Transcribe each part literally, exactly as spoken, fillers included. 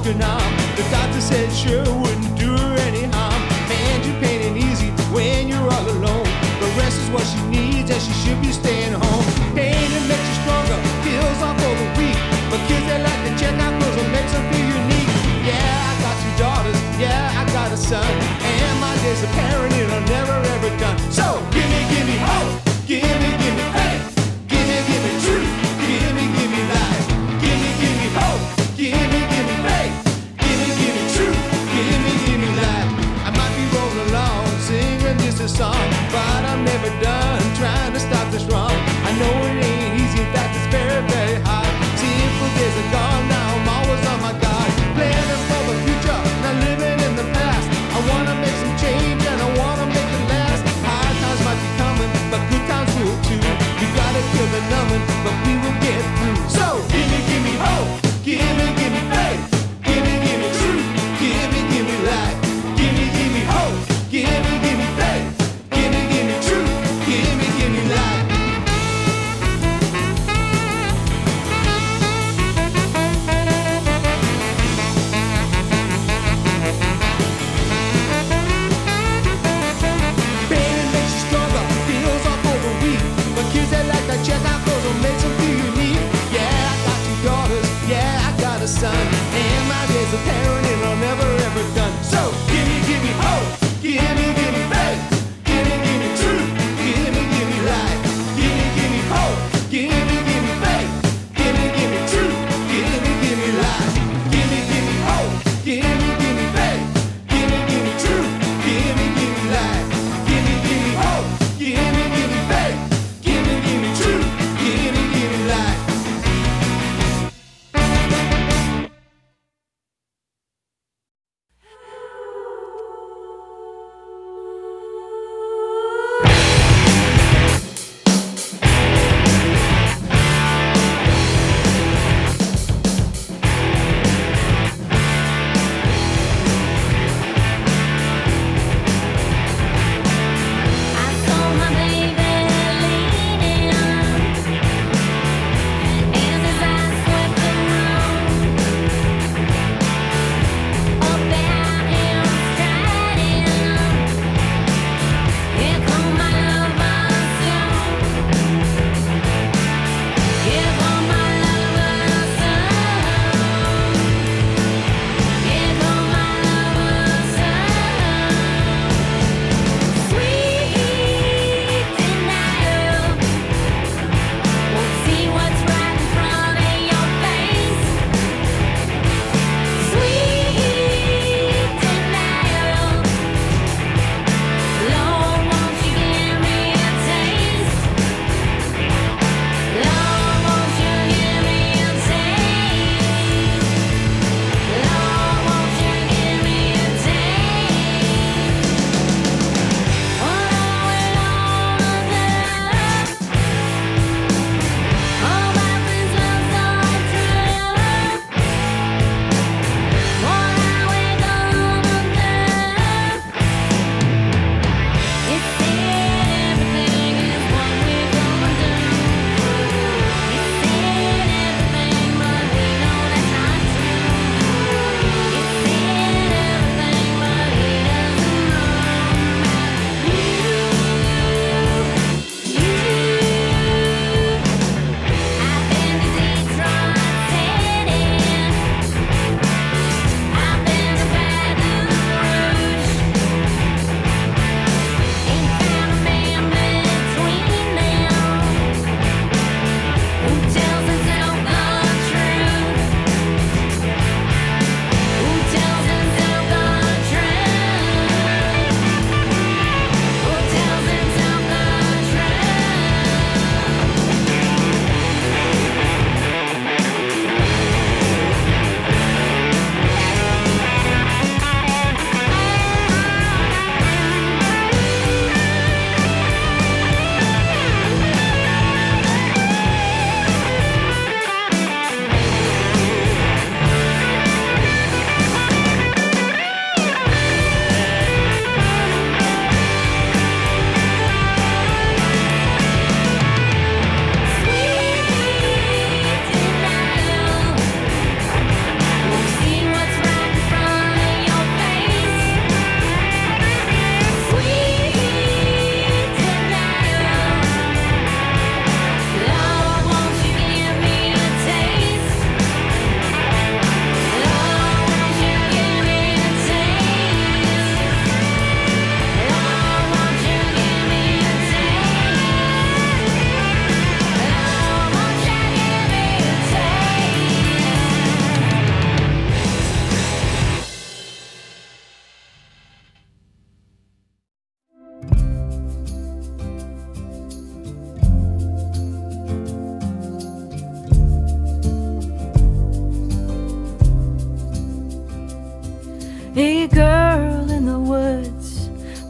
broken arm. The doctor said sure wouldn't do her any harm. Man, you pain ain't easy when you're all alone. The rest is what she needs and she should be staying home. Pain, it makes you stronger, heals off all the weak. But kids, they like to check out clothes, what makes them feel unique. Yeah, I got two daughters, yeah, I got a son. And my days of parenting are never ever done. So, give me, give me hope, give me, give me faith. Give me, give me truth, give me, give me life. Give me, give me hope, give me, give me faith. Give me, give me truth, give me, give me life. I might be rolling along, singing just a song, but I'm never done trying to stop this wrong. I know it ain't easy, in fact it's very, very hard. Simple days are gone, now I'm always on my guard. Planning for the future, not living in the past. I wanna make some change and I wanna make it last. Hard times might be coming, but good times will too. You gotta kill the numbing, but we will get through. So, give me, give me hope, give me, give me faith. Give me, give me truth, give me, give me life. Give me, give me hope, give me, give me faith. Give me, give me truth, give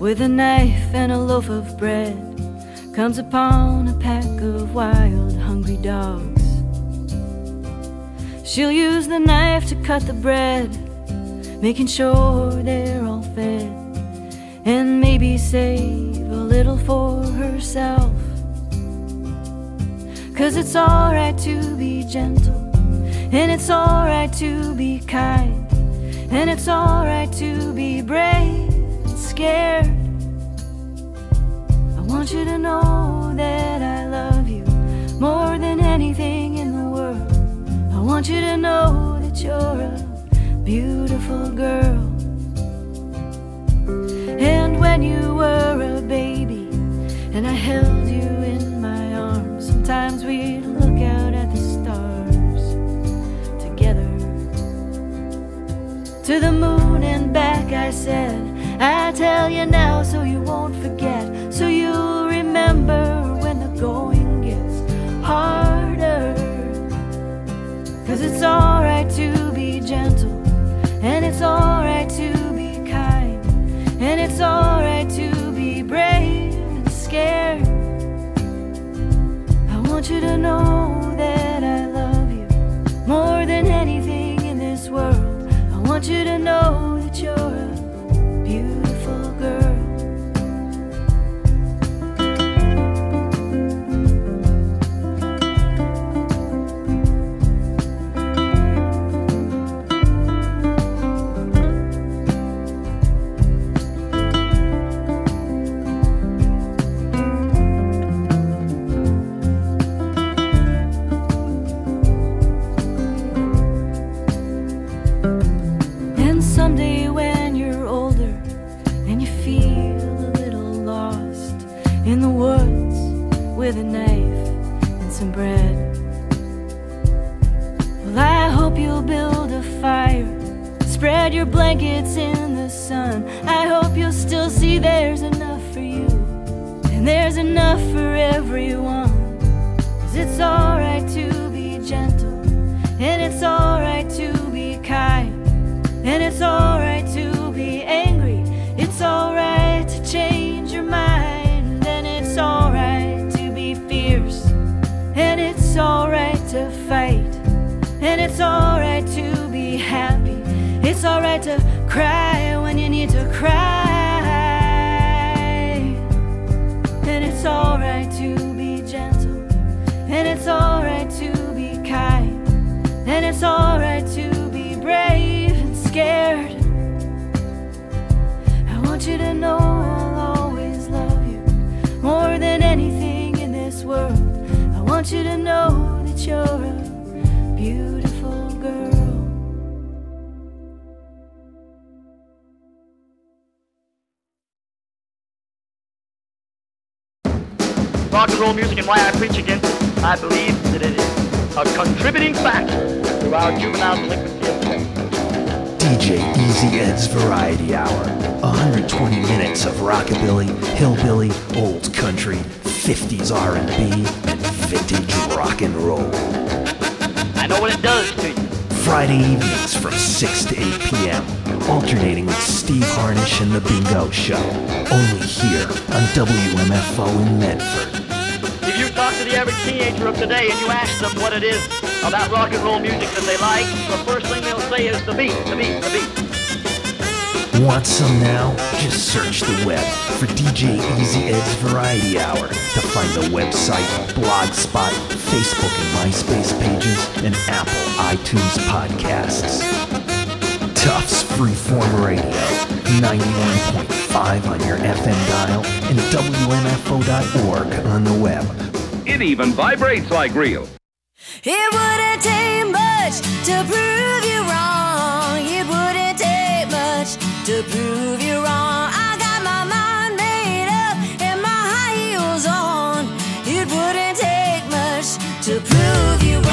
with a knife and a loaf of bread, comes upon a pack of wild, hungry dogs. She'll use the knife to cut the bread, making sure they're all fed, and maybe save a little for herself. 'Cause it's alright to be gentle, and it's alright to be kind, and it's alright to be brave and scared. I want you to know that I love you more than anything in the world. I want you to know that you're a beautiful girl. And when you were a baby and I held you in my arms, sometimes we'd look out at the stars together. To the moon and back I said, I tell you now so you won't forget, so you'll remember when the going gets harder. 'Cause it's alright to be gentle, and it's alright to be kind, and it's alright to be brave and scared. I want you to know that I love you more than anything in this world. I want you to know that you're a beautiful girl. Someday when you're older and you feel a little lost in the woods with a knife and some bread, well, I hope you'll build a fire, spread your blankets in the sun. I hope you'll still see there's enough for you and there's enough for everyone. 'Cause it's alright to be gentle, and it's alright to be kind, and it's alright to be angry, it's alright to change your mind, and it's alright to be fierce, and it's alright to fight, and it's alright to be happy, it's alright to cry when you need to cry, and it's alright to be gentle, and it's alright to be kind, and it's alright to be brave and scared. I want you to know I'll always love you more than anything in this world. I want you to know that you're a beautiful girl. Rock and roll music and why I preach against it, I believe that it is a contributing factor to our juvenile delinquency of today. D J Easy Ed's Variety Hour. one hundred twenty minutes of rockabilly, hillbilly, old country, fifties R and B, and vintage rock and roll. I know what it does to you. Friday evenings from six to eight p.m. Alternating with Steve Harnish and The Bingo Show. Only here on W M F O in Medford. If you talk to the average teenager of today and you ask them what it is about rock and roll music that they like, the first thing they'll say is the beat, the beat, the beat. Want some now? Just search the web for D J Easy Ed's Variety Hour to find the website, Blogspot, Facebook and MySpace pages, and Apple iTunes podcasts. Tufts Freeform Radio, ninety-one point five on your F M dial, and W M F O dot org on the web. It even vibrates like real. It wouldn't take much to prove you wrong. It wouldn't take much to prove you wrong. I got my mind made up and my high heels on. It wouldn't take much to prove you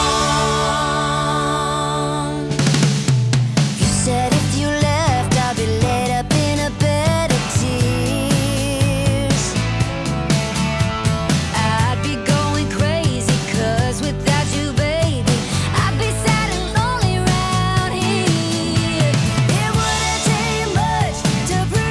wrong. You said if you left, I'd be laid up in a bed of tears. I'd be going crazy, 'cause without you, baby, I'd be sad and lonely around here. It wouldn't take much to prove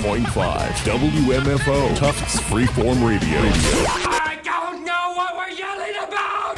point five W M F O, Tufts Freeform Radio. I don't know what we're yelling about!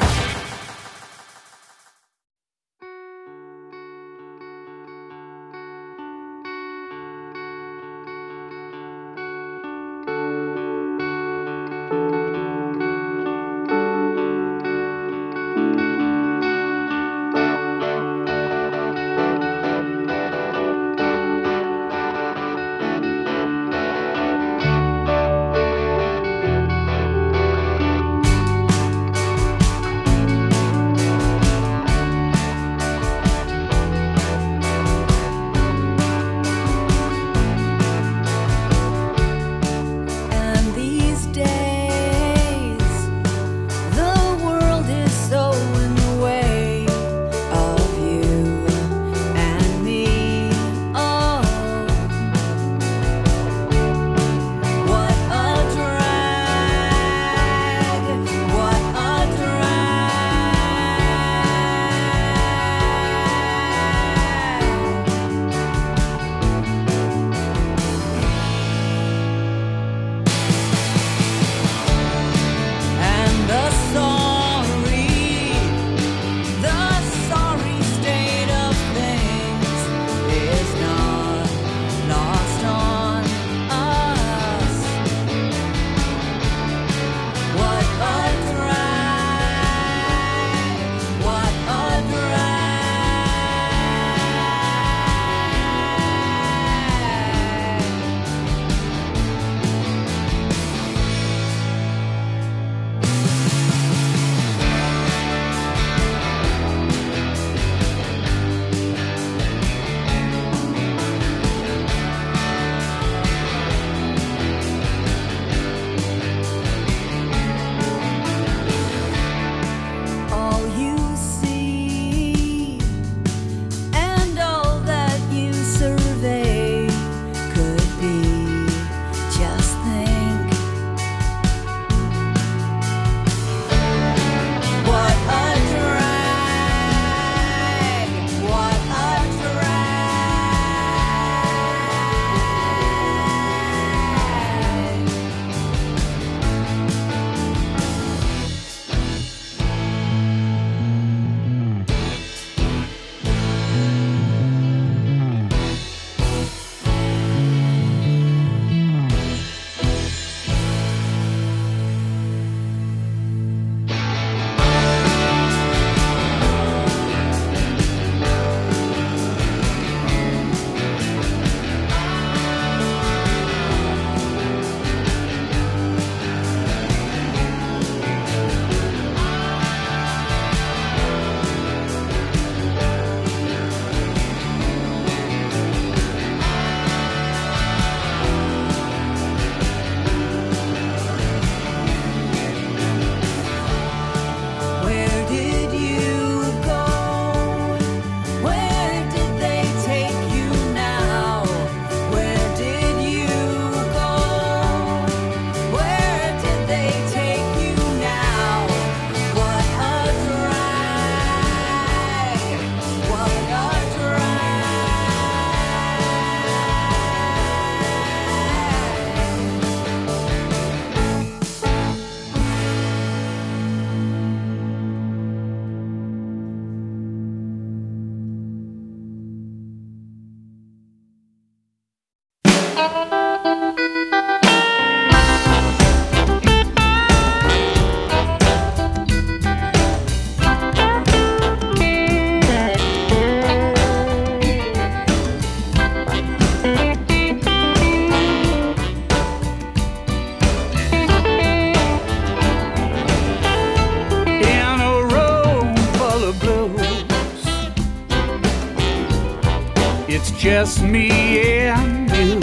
Just me and you.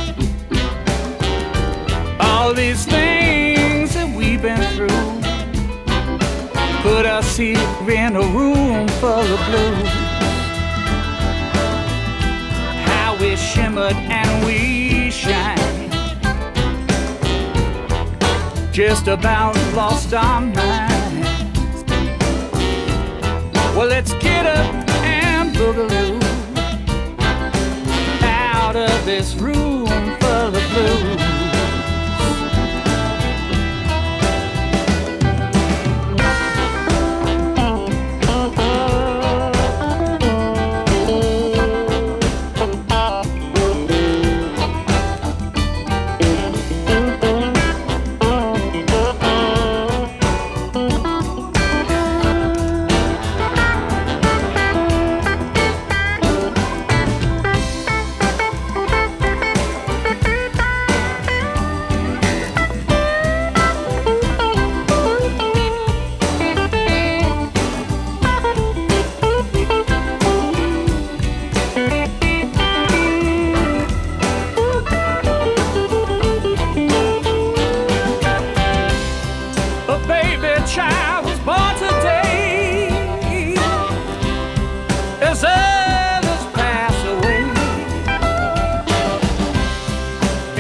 All these things that we've been through put us here in a room full of blues. How we shimmered and we shine, just about lost our minds. Well, let's get up and boogaloo out of this room full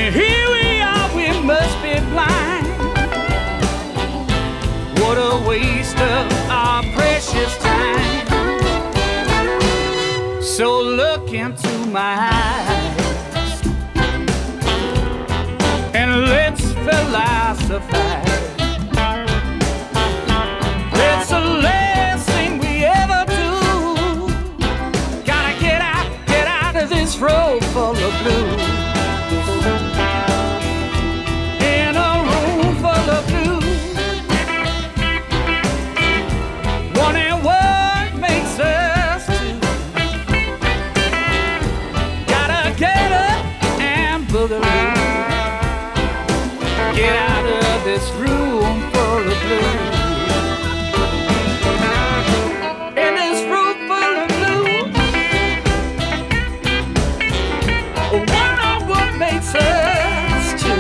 And here we are, we must be blind. What a waste of our precious time. So look into my eyes and let's philosophize. It's the last thing we ever do. Gotta get out, get out of this road full of blues. In a room full of blues, wondering what makes us two. Gotta get up and boogaloo. Get out of this room full of blues. In this room full of blues, wonder what makes us two.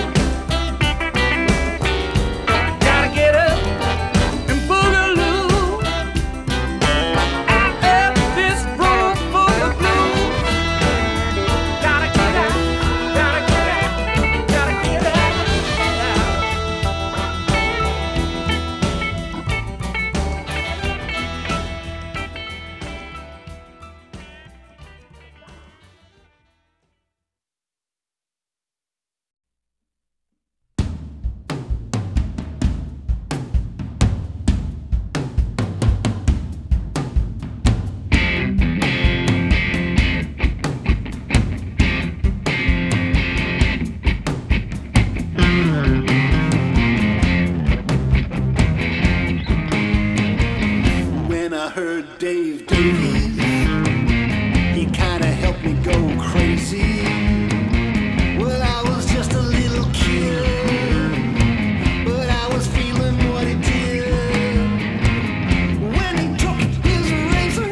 Gotta get up and boogaloo. Out of this room full of blues. Gotta get out, gotta get out, gotta get out. When I heard Dave Davies, he kinda helped me go crazy. Well, I was just a little kid, but I was feeling what he did. When he took his razor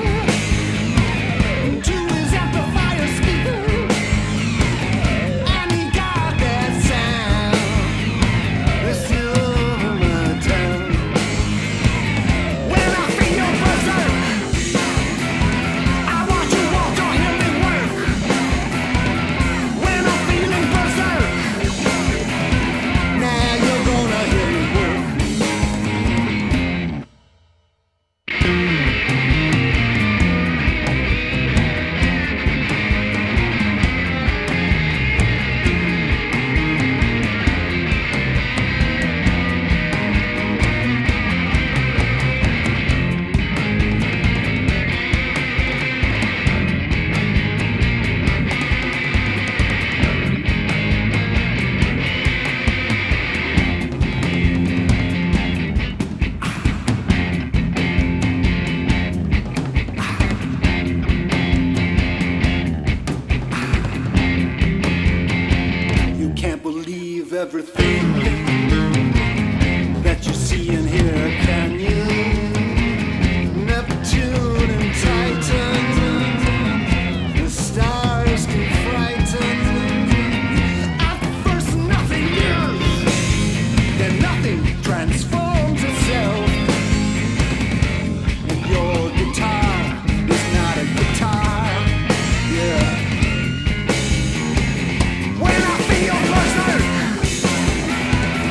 to his amplifier speaker, and he got that sound that's still over my tongue. When I feel berserk, I want you all to hear me work. When I'm feeling berserk, now you're gonna hear me work. You can't believe everything that you see and hear, can you? Neptune and Titan, the stars can frighten. At first nothing is, then nothing transforms itself. And your guitar is not a guitar, yeah. When I feel berserk,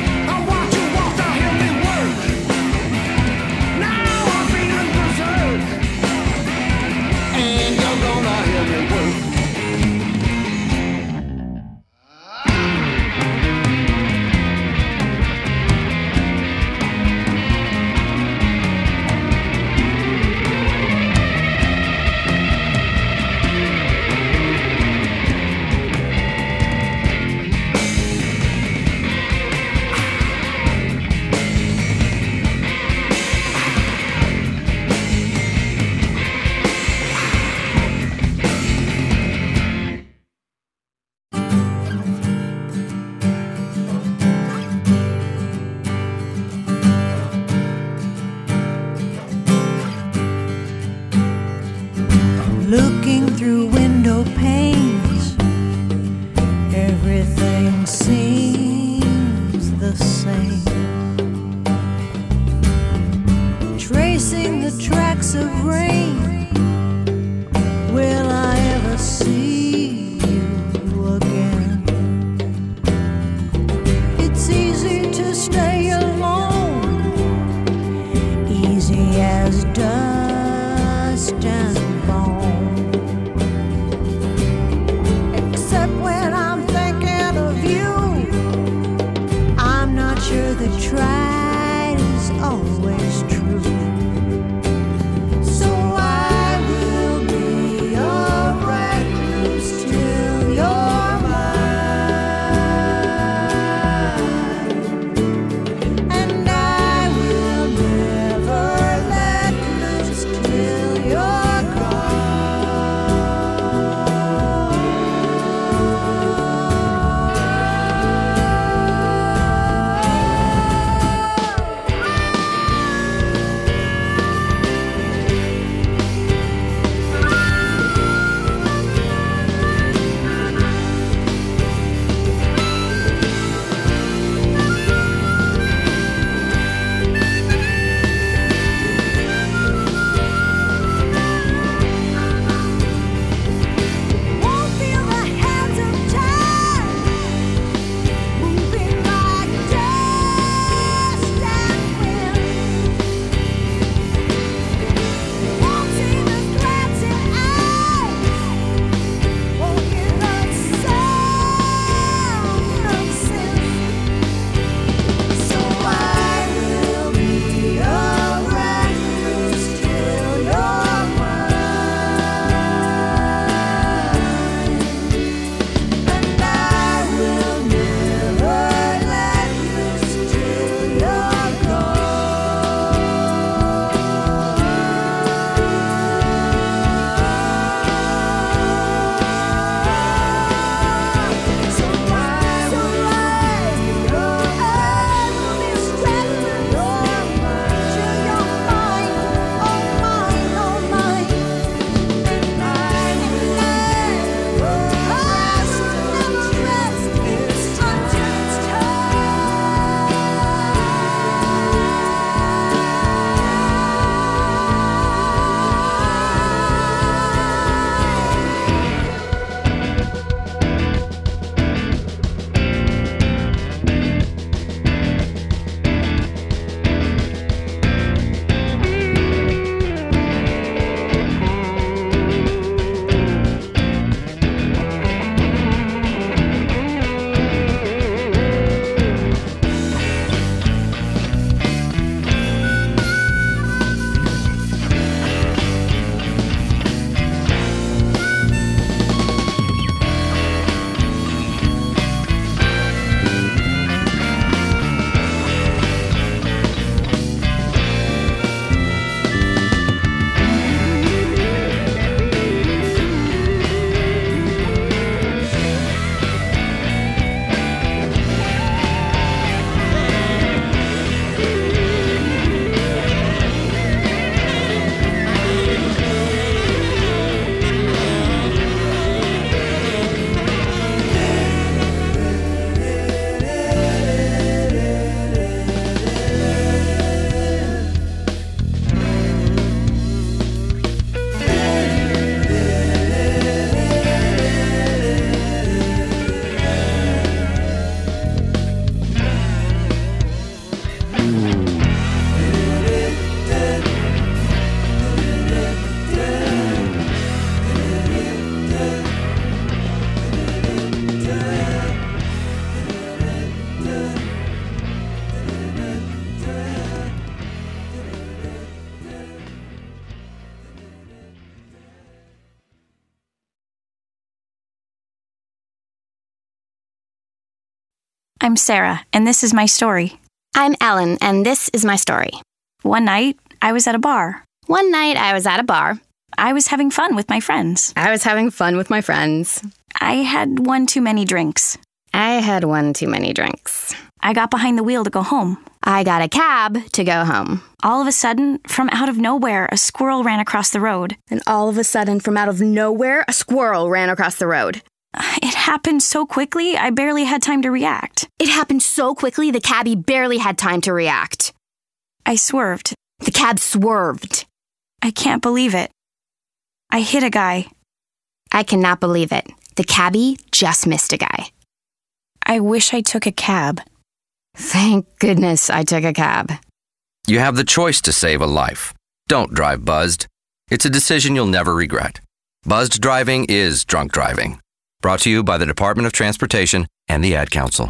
I'm Sarah, and this is my story. I'm Ellen, and this is my story. One night, I was at a bar. One night, I was at a bar. I was having fun with my friends. I was having fun with my friends. I had one too many drinks. I had one too many drinks. I got behind the wheel to go home. I got a cab to go home. All of a sudden, from out of nowhere, a squirrel ran across the road. And all of a sudden, from out of nowhere, a squirrel ran across the road. It happened so quickly, I barely had time to react. It happened so quickly, the cabbie barely had time to react. I swerved. The cab swerved. I can't believe it. I hit a guy. I cannot believe it. The cabbie just missed a guy. I wish I took a cab. Thank goodness I took a cab. You have the choice to save a life. Don't drive buzzed. It's a decision you'll never regret. Buzzed driving is drunk driving. Brought to you by the Department of Transportation and the Ad Council.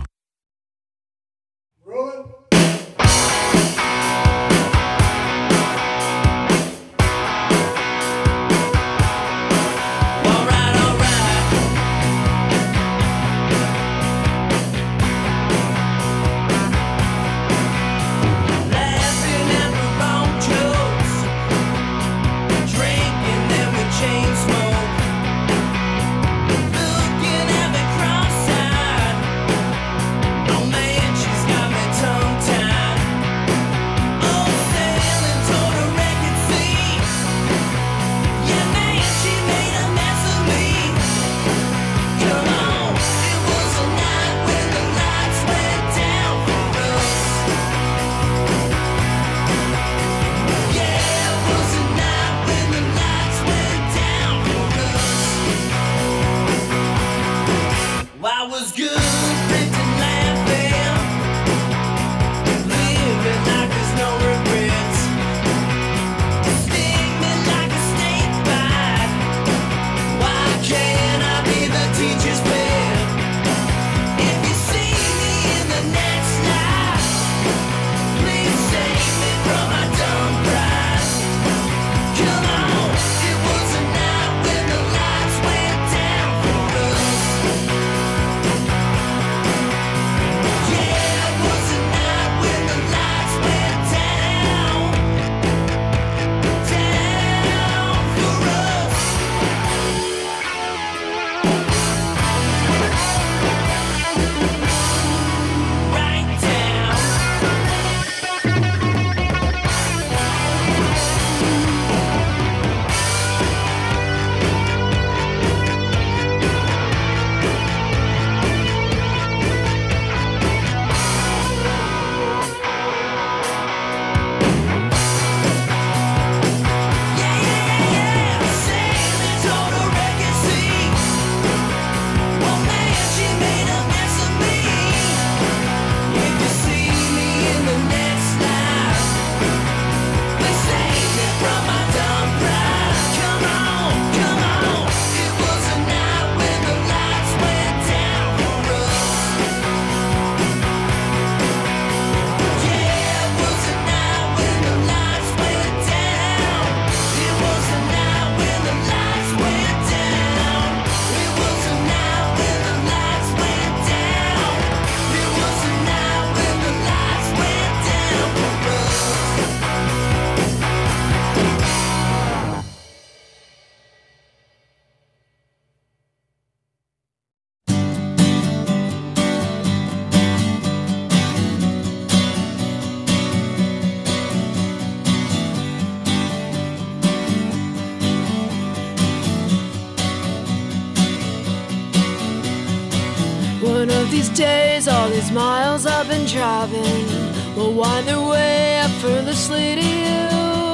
One of these days, all these miles I've been driving will wind their way effortlessly to you.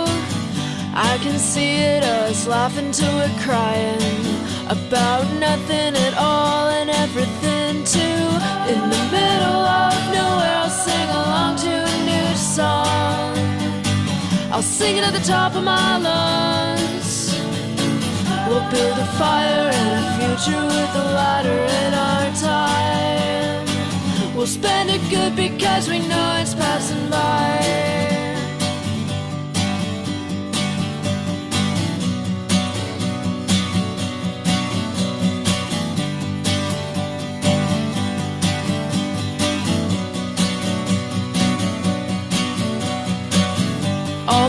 I can see it, us laughing till we're crying about nothing at all and everything too. In the middle of nowhere, I'll sing along to a new song. I'll sing it at the top of my lungs. We'll build a fire and a future with a ladder in our time. We'll spend it good because we know it's passing by.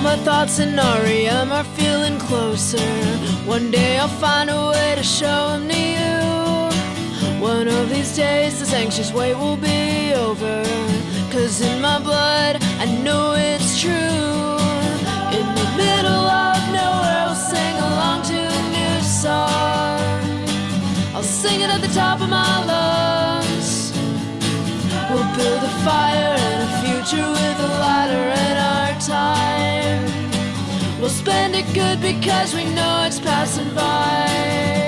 my thoughts and R E M are feeling closer. One day I'll find a way to show them to you. One of these days this anxious wait will be over. Cause in my blood I know it's true. In the middle of nowhere I'll sing along to a new song. I'll sing it at the top of my lungs. We'll build a fire and a future with a lighter in our time. We'll spend it good because we know it's passing by.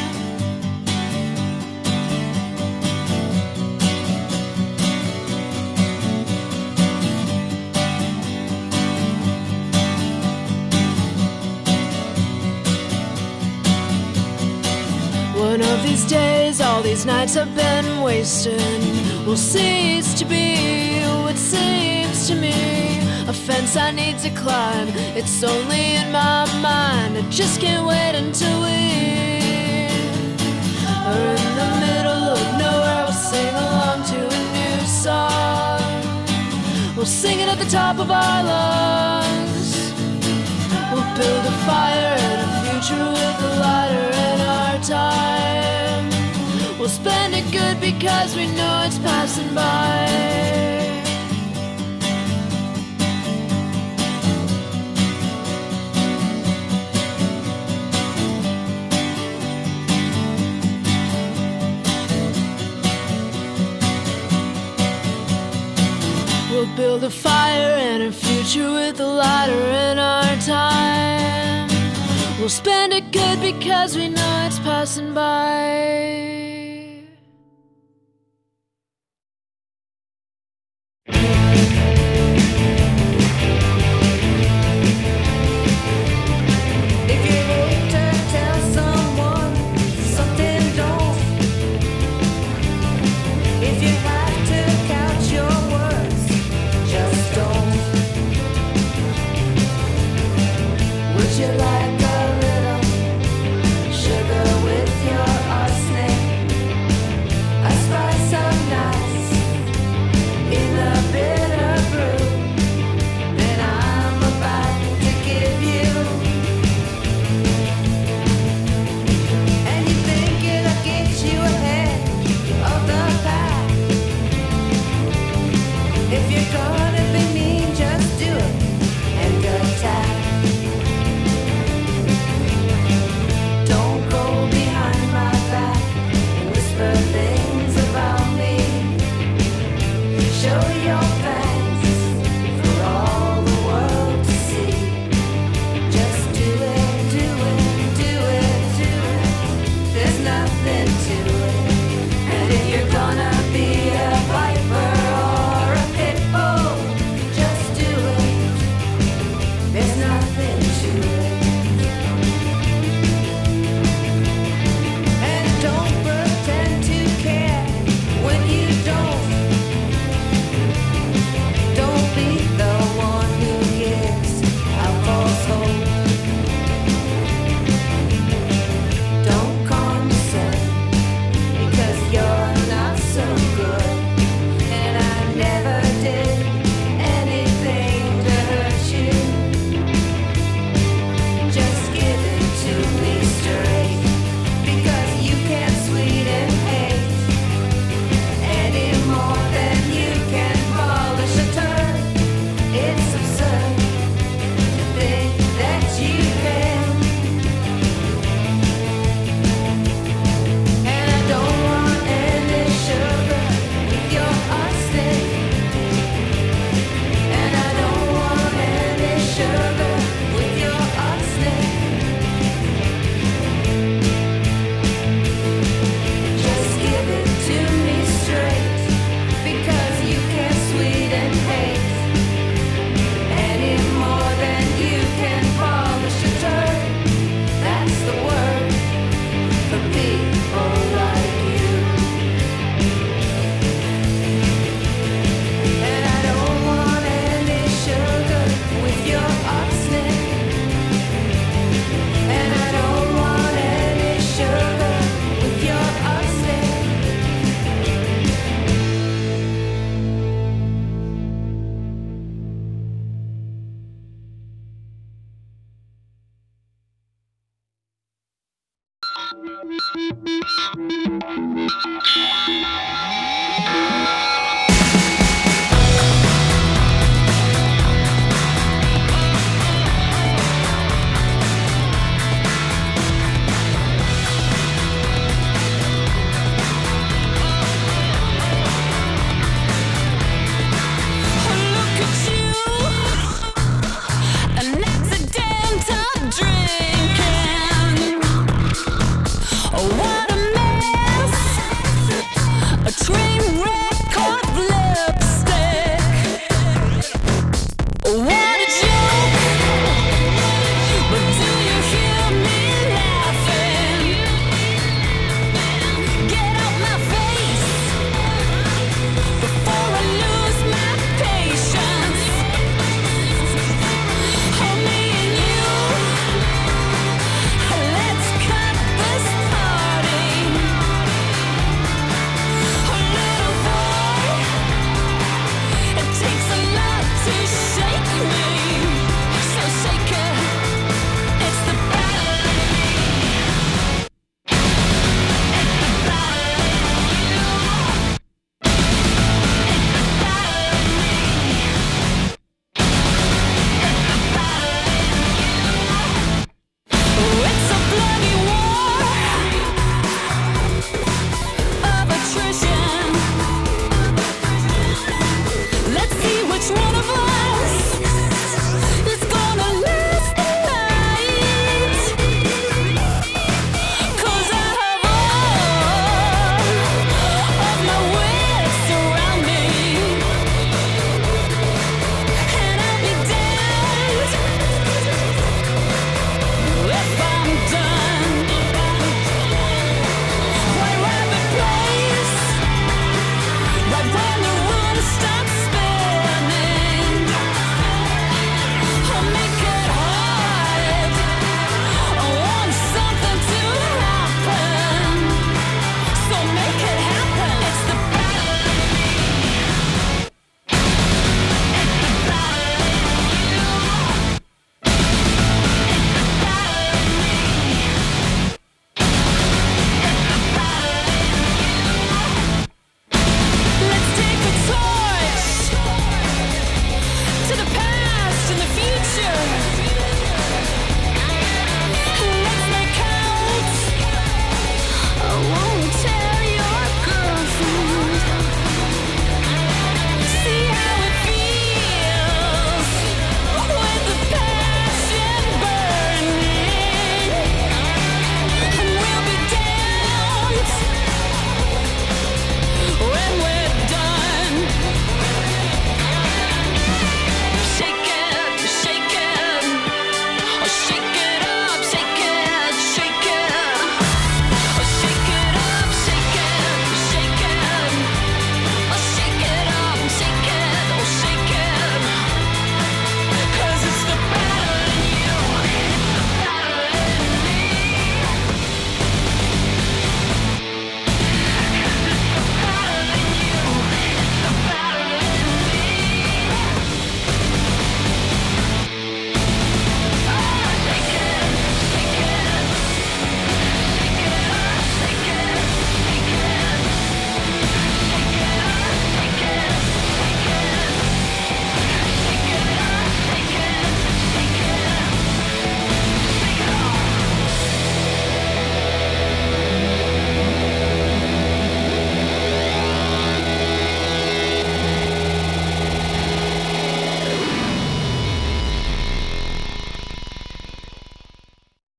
One of these days, all these nights I've been wasting will cease to be what seems to me a fence I need to climb. It's only in my mind, I just can't wait until we are in the middle of nowhere. We'll sing along to a new song. We'll sing it at the top of our lungs. We'll build a fire and a future with a lighter in our time. We'll spend it good because we know it's passing by. We'll build a fire and a future with a lighter in our time. We'll spend it good because we know it's passing by. Would you like a little sugar with your arsenic?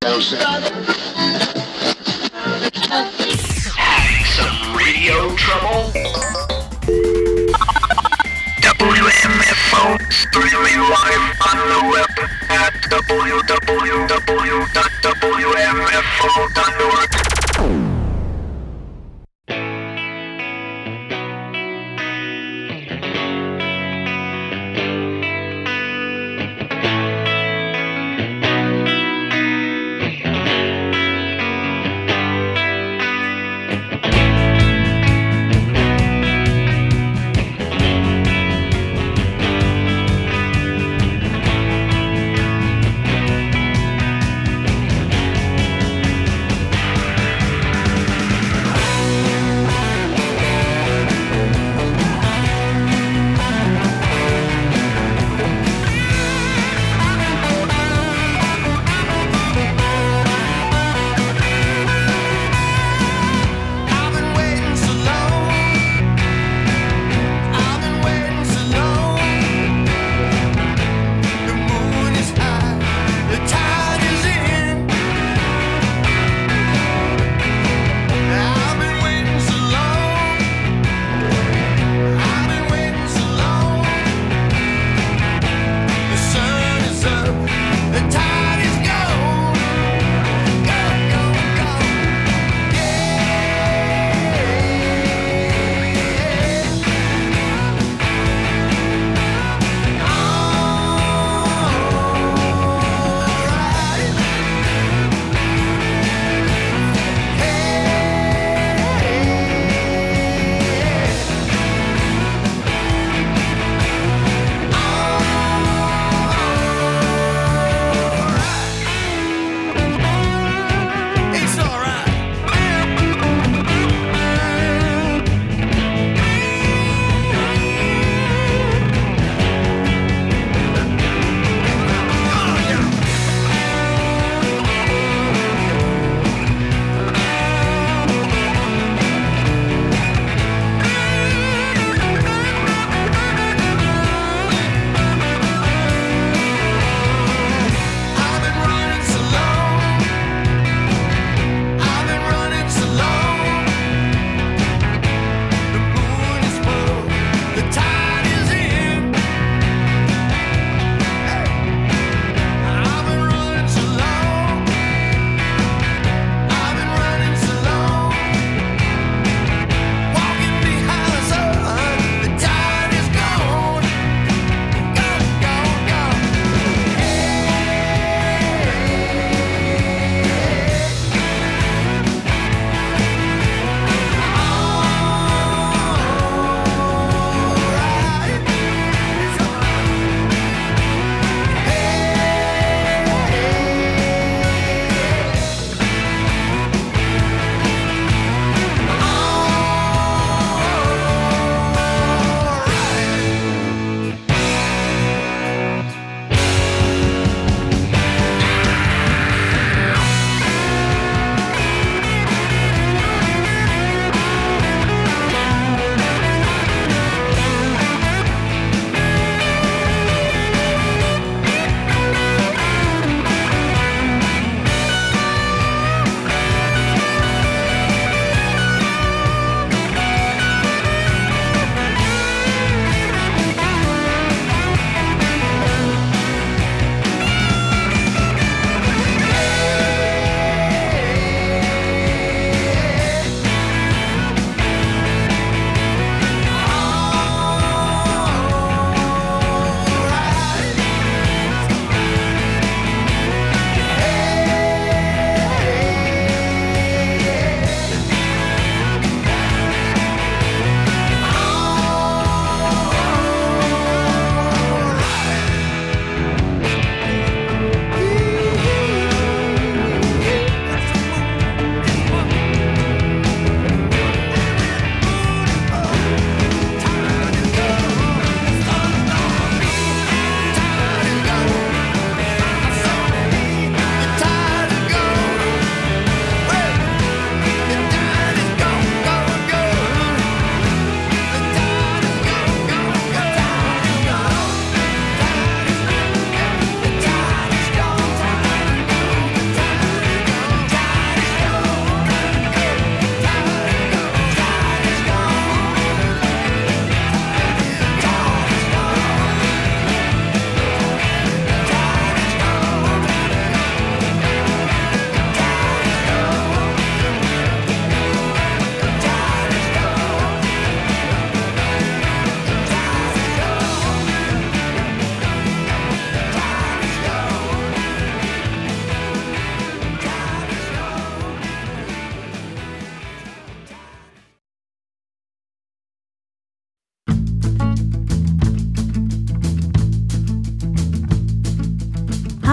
Having some radio trouble? W M F O streaming live on the web at w w w dot w m f o dot org.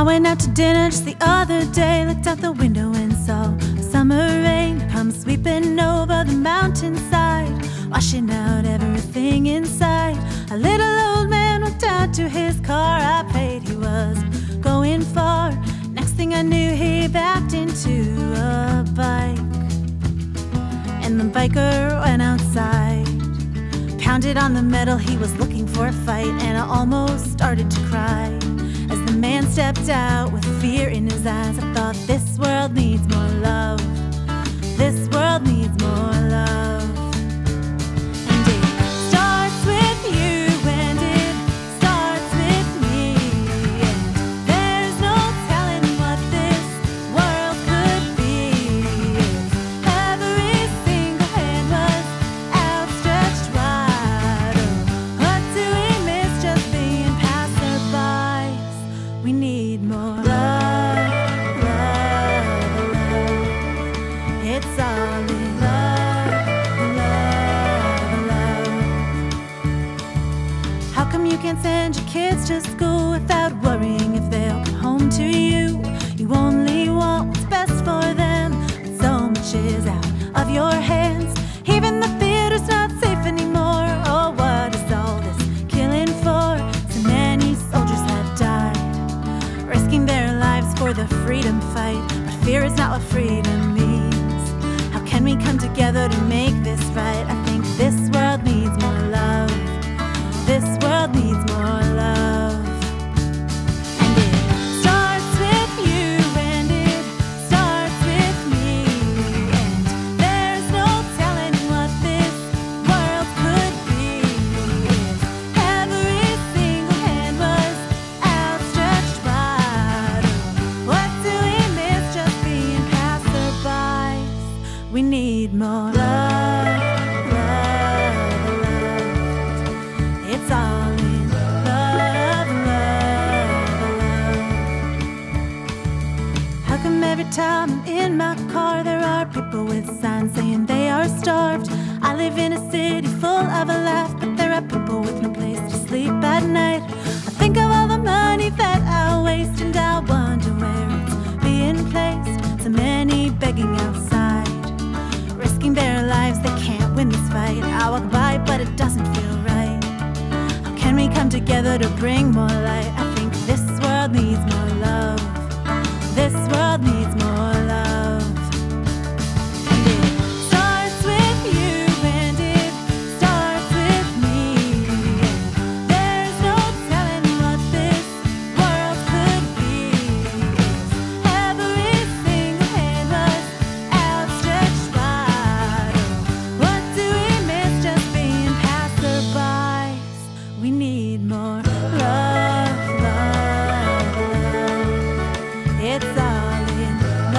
went out to dinner just the other day, looked out the window and saw a summer rain come sweeping over the mountainside, washing out everything inside. A little old man walked out to his car. I prayed he was going far. Next thing I knew, he backed into a bike, and the biker went outside, pounded on the metal. He was looking for a fight, and I almost started to cry as the man stepped out with fear in his eyes. I thought, this world needs more love. This world needs more love. And it starts with you, and it starts with me. And there's no telling what this world could be if every single hand was outstretched wide. Oh, what do we miss just being passerbys? We need more love, love, love. It's all in love, love, love. How come you can't send your kids to school without worrying if they'll come home to you? You only want what's best for them, but so much is out of your hands. Even the theater's not safe anymore. Oh, what is all this killing for? So many soldiers have died, risking their lives for the freedom fight. But fear is not what freedom means. How can we come together to make this right? I think this world needs more love. This world needs more love. And it starts with you, and it starts with me. And there's no telling what this world could be if every single hand was outstretched wide. Oh, what do we miss just being passerbys? We need more love, love, love. It's all in love, love, love. How come every time I'm in my car there are people with signs saying they are starved? I live in a city full of a laugh, but there are people with no place to sleep at night. I think of all the money that I waste, and I wonder where it's being placed. So many begging outside, risking their lives, they can't win this fight. I walk by, but it doesn't feel right. How can we come together to bring more light? I think this world needs more love. This world needs more love. And it starts with you, and it starts with me. And there's no telling what this world could be if every single hand was outstretched wide. Oh, what do we miss just being passerbys? We need more love, love, love. It's all in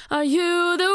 Are you the